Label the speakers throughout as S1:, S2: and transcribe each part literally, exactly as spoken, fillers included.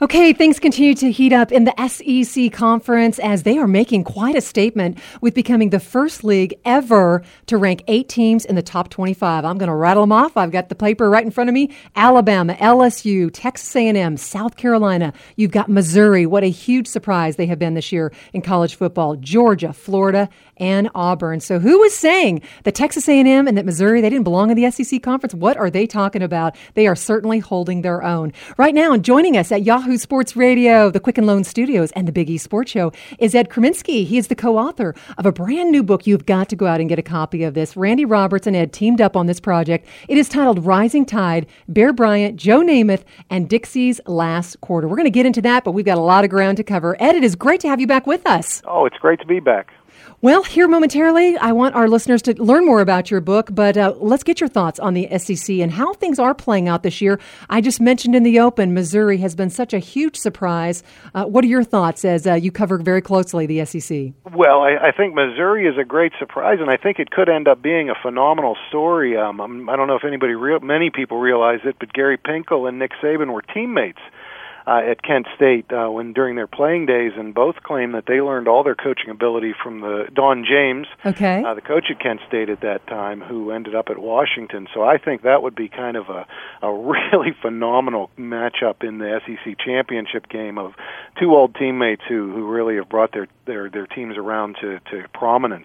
S1: Okay, things continue to heat up in the S E C Conference as they are making quite a statement with becoming the first league ever to rank eight teams in the top twenty-five. I'm going to rattle them off. I've got the paper right in front of me. Alabama, L S U, Texas A and M, South Carolina. You've got Missouri. What a huge surprise they have been this year in college football. Georgia, Florida, and Auburn. So who was saying that Texas A and M and that Missouri, they didn't belong in the S E C Conference? What are they talking about? They are certainly holding their own. Right now, and joining us at Yahoo Sports Radio, the Quicken Loan Studios, and the Big East Sports Show is Ed Kreminsky. He is the co-author of a brand new book. You've got to go out and get a copy of this. Randy Roberts and Ed teamed up on this project. It is titled Rising Tide, Bear Bryant, Joe Namath, and Dixie's Last Quarter. We're going to get into that, but we've got a lot of ground to cover. Ed, it is great to have you back with us.
S2: Oh, it's great to be back.
S1: Well, here momentarily, I want our listeners to learn more about your book, but uh, let's get your thoughts on the S E C and how things are playing out this year. I just mentioned in the open, Missouri has been such a huge surprise. Uh, what are your thoughts as uh, you cover very closely the S E C?
S2: Well, I, I think Missouri is a great surprise, and I think it could end up being a phenomenal story. Um, I don't know if anybody, real, many people realize it, but Gary Pinkel and Nick Saban were teammates Uh, at Kent State uh, when during their playing days, and both claim that they learned all their coaching ability from the Don James,
S1: okay.
S2: uh, the coach at Kent State at that time, who ended up at Washington. So I think that would be kind of a, a really phenomenal matchup in the S E C championship game of two old teammates who, who really have brought their, their, their teams around to, to prominence.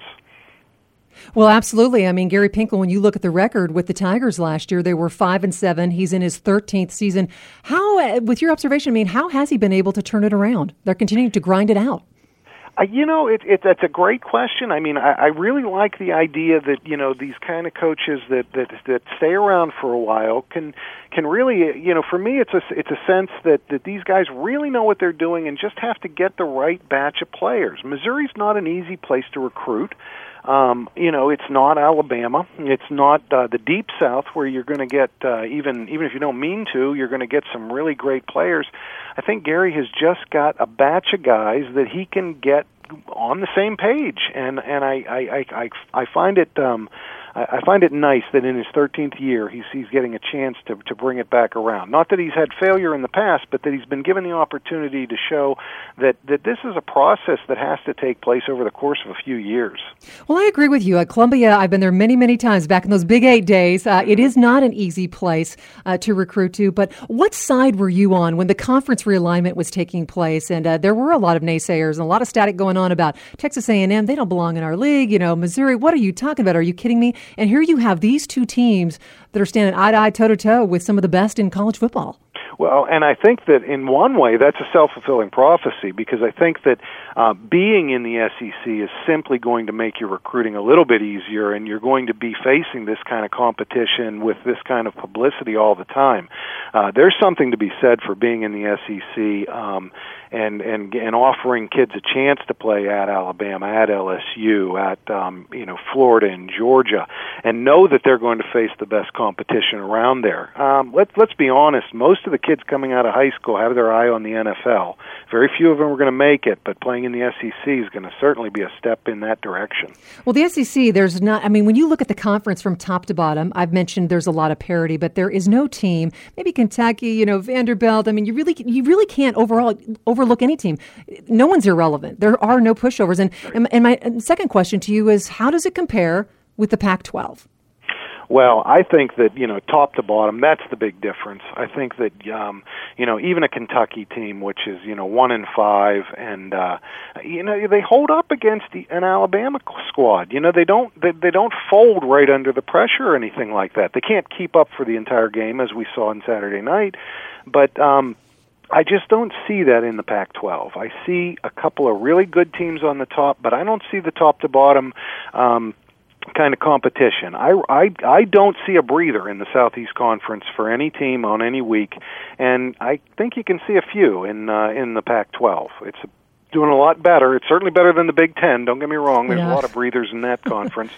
S1: Well, absolutely. I mean, Gary Pinkel, when you look at the record with the Tigers last year, they were five and seven. He's in his thirteenth season. How, with your observation, I mean, how has he been able to turn it around? They're continuing to grind it out.
S2: Uh, you know, it, it, that's a great question. I mean, I, I really like the idea that, you know, these kind of coaches that, that that stay around for a while can can really, you know, for me, it's a it's a sense that, that these guys really know what they're doing and just have to get the right batch of players. Missouri's not an easy place to recruit. Um, you know, it's not Alabama. It's not uh, the Deep South where you're going to get, uh, even even if you don't mean to, you're going to get some really great players. I think Gary has just got a batch of guys that he can get on the same page, and and I I I, I find it. Um, I find it nice that in his thirteenth year he's he's getting a chance to to bring it back around. Not that he's had failure in the past, but that he's been given the opportunity to show that, that this is a process that has to take place over the course of a few years.
S1: Well, I agree with you. At Columbia, I've been there many, many times back in those Big Eight days. Uh, it is not an easy place uh, to recruit to, but what side were you on when the conference realignment was taking place? And uh, there were a lot of naysayers and a lot of static going on about Texas A and M. They don't belong in our league. You know, Missouri, what are you talking about? Are you kidding me? And here you have these two teams that are standing eye to eye, toe to toe with some of the best in college football.
S2: Well, and I think that in one way that's a self-fulfilling prophecy, because I think that uh, being in the S E C is simply going to make your recruiting a little bit easier, and you're going to be facing this kind of competition with this kind of publicity all the time. Uh, there's something to be said for being in the S E C um, and, and and offering kids a chance to play at Alabama, at L S U, at um, you know Florida and Georgia, and know that they're going to face the best competition around there. Um, let's let's be honest. Most of the kids coming out of high school have their eye on the N F L. Very few of them are going to make it, but playing in the S E C is going to certainly be a step in that direction.
S1: Well, the S E C, there's not, I mean, when you look at the conference from top to bottom, I've mentioned there's a lot of parity, but there is no team, maybe Kentucky, you know, Vanderbilt. I mean, you really, you really can't overall overlook any team. No one's irrelevant. There are no pushovers. And, and, and my second question to you is, how does it compare with the Pac twelve?
S2: Well, I think that, you know, top to bottom, that's the big difference. I think that, um, you know, even a Kentucky team, which is, you know, one in five, and, uh, you know, they hold up against the, an Alabama squad. You know, they don't, they, they don't fold right under the pressure or anything like that. They can't keep up for the entire game, as we saw on Saturday night. But, um, I just don't see that in the Pac twelve. I see a couple of really good teams on the top, but I don't see the top to bottom, um, kind of competition. I, I, I don't see a breather in the Southeast Conference for any team on any week, and I think you can see a few in uh, in the Pac twelve. It's doing a lot better. It's certainly better than the Big Ten, don't get me wrong. There's
S1: yeah.
S2: a lot of breathers in that conference.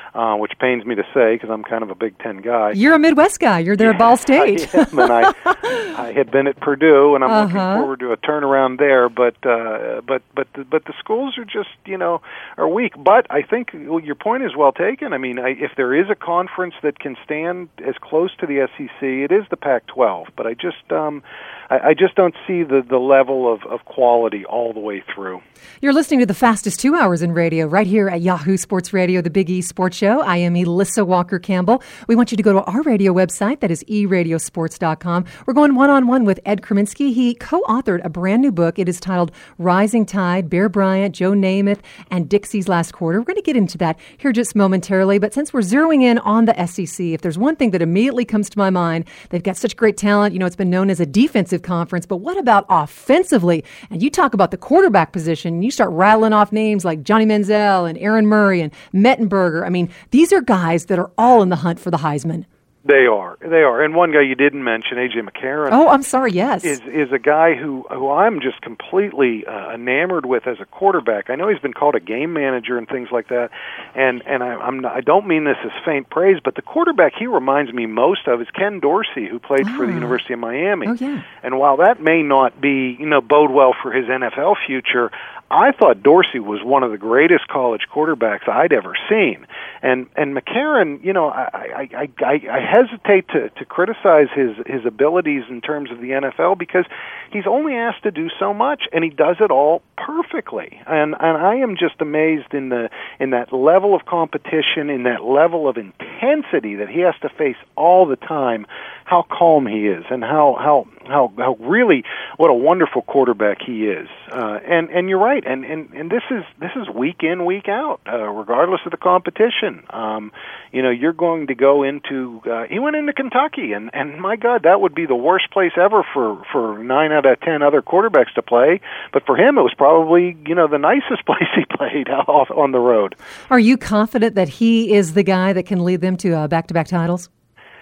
S2: uh, which pains me to say because I'm kind of a Big Ten guy.
S1: You're a Midwest guy. You're there
S2: yeah,
S1: at Ball State.
S2: I am, and I, I had been at Purdue, and I'm
S1: uh-huh.
S2: looking forward to a turnaround there. But uh, but but the, but the schools are just you know are weak. But I think your point is well taken. I mean, I, if there is a conference that can stand as close to the S E C, it is the Pac twelve. But I just um, I, I just don't see the, the level of, of quality all the way through.
S1: You're listening to the fastest two hours in radio right here at Yahoo Sports Radio, the Big E Sports Show. I am Elissa Walker-Campbell. We want you to go to our radio website. That is e radio sports dot com. We're going one-on-one with Ed Kreminsky. He co-authored a brand new book. It is titled Rising Tide, Bear Bryant, Joe Namath, and Dixie's Last Quarter. We're going to get into that here just momentarily. But since we're zeroing in on the S E C, if there's one thing that immediately comes to my mind, they've got such great talent. You know, it's been known as a defensive conference. But what about offensively? And you talk about the quarterback position, and you start rattling off names like Johnny Manziel and Aaron Murray and Mettenberger. I mean, these are guys that are all in the hunt for the Heisman.
S2: They are. They are. And one guy you didn't mention, A J McCarron.
S1: Oh, I'm sorry, yes.
S2: Is is a guy who, who I'm just completely uh, enamored with as a quarterback. I know he's been called a game manager and things like that, and, and I, I'm not, I don't mean this as faint praise, but the quarterback he reminds me most of is Ken Dorsey, who played oh. for the University of Miami.
S1: Oh, yeah.
S2: And while that may not be, you know, bode well for his N F L future, I thought Dorsey was one of the greatest college quarterbacks I'd ever seen. And and McCarron, you know, I I, I, I hesitate to, to criticize his, his abilities in terms of the N F L because he's only asked to do so much, and he does it all perfectly. And and I am just amazed in the in that level of competition, in that level of intensity that he has to face all the time, how calm he is, and how how how, how really what a wonderful quarterback he is. Uh, and and you're right. And, and, and this is this is week in, week out, uh, regardless of the competition. Um, you know, you're going to go into. Uh, he went into Kentucky, and, and my God, that would be the worst place ever for, for nine out of ten other quarterbacks to play. But for him, it was probably you know the nicest place he played off on the road. Are
S1: you confident that he is the guy that can lead them to uh, back-to-back titles?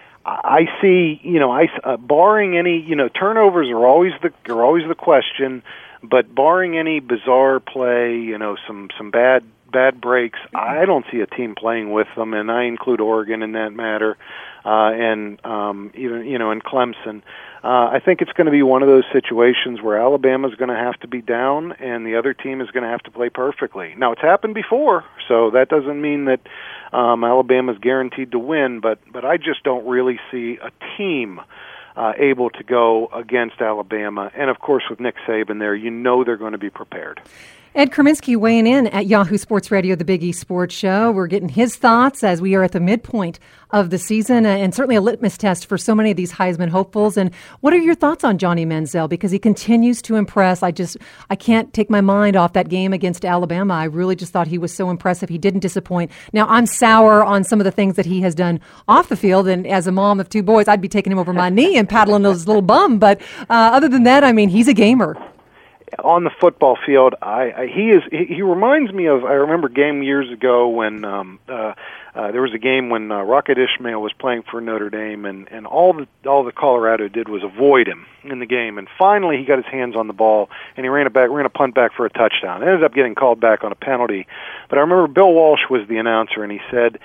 S2: I see. You know, I uh, barring any you know turnovers are always the are always the question. But barring any bizarre play, you know, some, some bad bad breaks, I don't see a team playing with them, and I include Oregon in that matter, uh, and um, even you know, in Clemson. Uh, I think it's going to be one of those situations where Alabama's going to have to be down, and the other team is going to have to play perfectly. Now, it's happened before, so that doesn't mean that um, Alabama's guaranteed to win. But but I just don't really see a team Uh, able to go against Alabama. And, of course, with Nick Saban there, you know they're going to be prepared.
S1: Ed Kreminsky weighing in at Yahoo Sports Radio, the Big E Sports Show. We're getting his thoughts as we are at the midpoint of the season, uh, and certainly a litmus test for so many of these Heisman hopefuls. And what are your thoughts on Johnny Manziel? Because he continues to impress. I just, I can't take my mind off that game against Alabama. I really just thought he was so impressive. He didn't disappoint. Now, I'm sour on some of the things that he has done off the field, and as a mom of two boys, I'd be taking him over my knee and paddling his little bum. But uh, other than that, I mean, he's a gamer.
S2: On the football field, I, I he is he, he reminds me of I remember a game years ago when um, uh, uh, there was a game when uh, Rocket Ismail was playing for Notre Dame, and, and all the all the Colorado did was avoid him in the game, and finally he got his hands on the ball and he ran it back, ran a punt back for a touchdown. It ended up getting called back on a penalty, but I remember Bill Walsh was the announcer, and he said,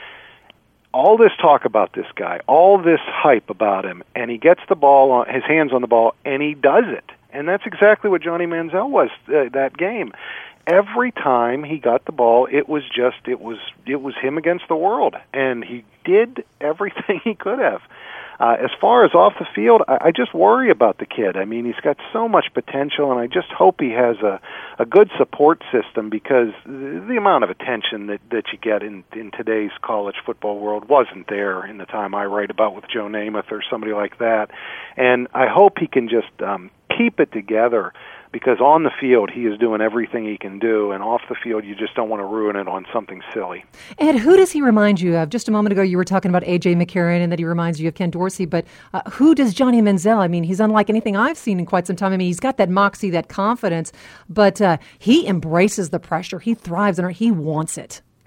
S2: all this talk about this guy, all this hype about him, and he gets the ball, on, his hands on the ball, and he does it. And that's exactly what Johnny Manziel was uh, that game. Every time he got the ball, it was just it was it was him against the world, and he did everything he could have. Uh, as far as off the field, I, I just worry about the kid. I mean, he's got so much potential, and I just hope he has a, a good support system because the, the amount of attention that, that you get in, in today's college football world wasn't there in the time I write about with Joe Namath or somebody like that. And I hope he can just um, keep it together because on the field he is doing everything he can do, and off the field you just don't want to ruin it on something silly.
S1: Ed, who does he remind you of? Just a moment ago you were talking about A J McCarron and that he reminds you of Ken Dorsey, but uh, who does Johnny Manziel? I mean, he's unlike anything I've seen in quite some time. I mean, he's got that moxie, that confidence, but uh, he embraces the pressure. He thrives on it. He wants it.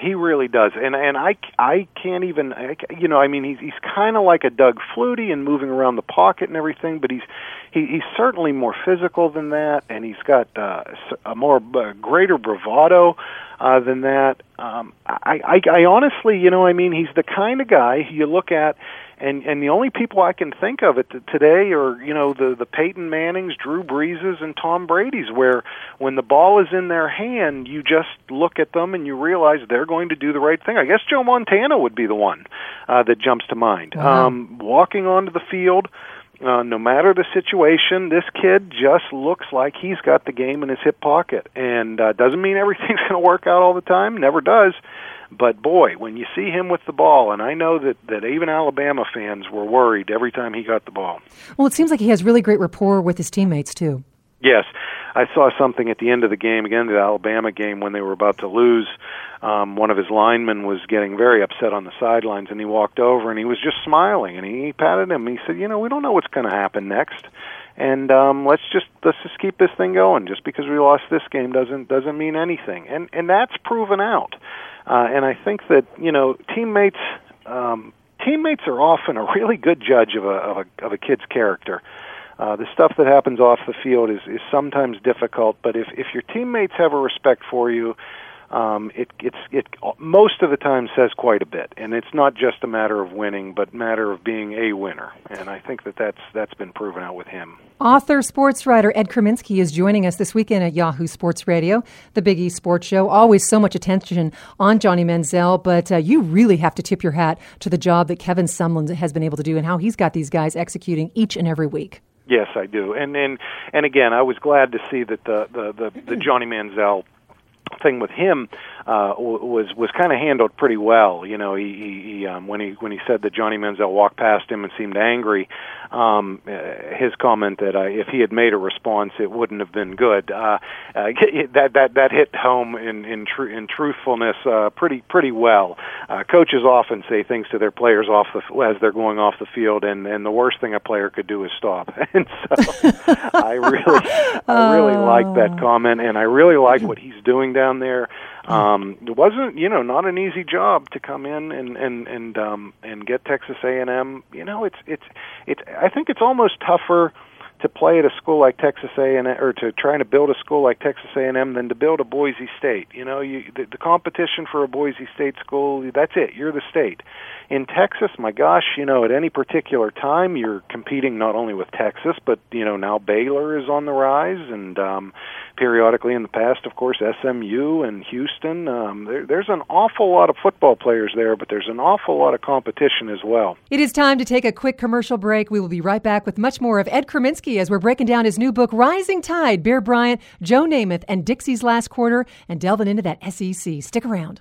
S2: He really does, and and I, I can't even, I, you know, I mean, he's he's kind of like a Doug Flutie and moving around the pocket and everything, but he's he, he's certainly more physical than that, and he's got uh, a more uh, greater bravado uh, than that. Um, I, I I honestly, you know, I mean, he's the kind of guy you look at. And and the only people I can think of it today are, you know, the, the Peyton Mannings, Drew Breeses, and Tom Brady's, where when the ball is in their hand, you just look at them and you realize they're going to do the right thing. I guess Joe Montana would be the one uh, that jumps to mind.
S1: Wow.
S2: Um, walking onto the field, uh, no matter the situation, this kid just looks like he's got the game in his hip pocket. And uh, doesn't mean everything's going to work out all the time, never does. But, boy, when you see him with the ball, and I know that, that even Alabama fans were worried every time he got the ball.
S1: Well, it seems like he has really great rapport with his teammates, too.
S2: Yes. I saw something at the end of the game, again, the Alabama game, when they were about to lose. Um, one of his linemen was getting very upset on the sidelines, and he walked over, and he was just smiling, and he patted him. He said, you know, we don't know what's going to happen next. And um, let's just let's just keep this thing going. Just because we lost this game doesn't doesn't mean anything, and and that's proven out. Uh, and I think that, you know, teammates um, teammates are often a really good judge of a of a, of a kid's character. Uh, the stuff that happens off the field is, is sometimes difficult, but if if your teammates have a respect for you, um, it it's it most of the time says quite a bit. And it's not just a matter of winning, but a matter of being a winner. And I think that that's that's been proven out with him.
S1: Author, sports writer Ed Kreminski is joining us this weekend at Yahoo Sports Radio, the Big East Sports Show. Always so much attention on Johnny Manziel, but uh, you really have to tip your hat to the job that Kevin Sumlin has been able to do and how he's got these guys executing each and every week.
S2: Yes, I do. And and, and again, I was glad to see that the, the, the, the Johnny Manziel thing with him uh, was was kind of handled pretty well. You know, he, he, he um, when he when he said that Johnny Manziel walked past him and seemed angry, um, uh, his comment that uh, if he had made a response, it wouldn't have been good. Uh, uh, that that that hit home in in, tr- in truthfulness uh, pretty pretty well. Uh, coaches often say things to their players off the as they're going off the field, and, and the worst thing a player could do is stop. And so I really I really uh... like that comment, and I really like what he's doing down there. Um, it wasn't, you know, not an easy job to come in and and and um, and get Texas A and M. You know, it's it's it's. I think it's almost tougher to play at a school like Texas A and M, or to try to build a school like Texas A and M, than to build a Boise State. You know, you the, the competition for a Boise State school, that's it. You're the state. In Texas, my gosh, you know, at any particular time, you're competing not only with Texas, but, you know, now Baylor is on the rise, and um, periodically in the past, of course, S M U and Houston. Um, there, there's an awful lot of football players there, but there's an awful lot of competition as well.
S1: It is time to take a quick commercial break. We will be right back with much more of Ed Kreminski as we're breaking down his new book, Rising Tide, Bear Bryant, Joe Namath, and Dixie's Last Quarter, and delving into that S E C. Stick around.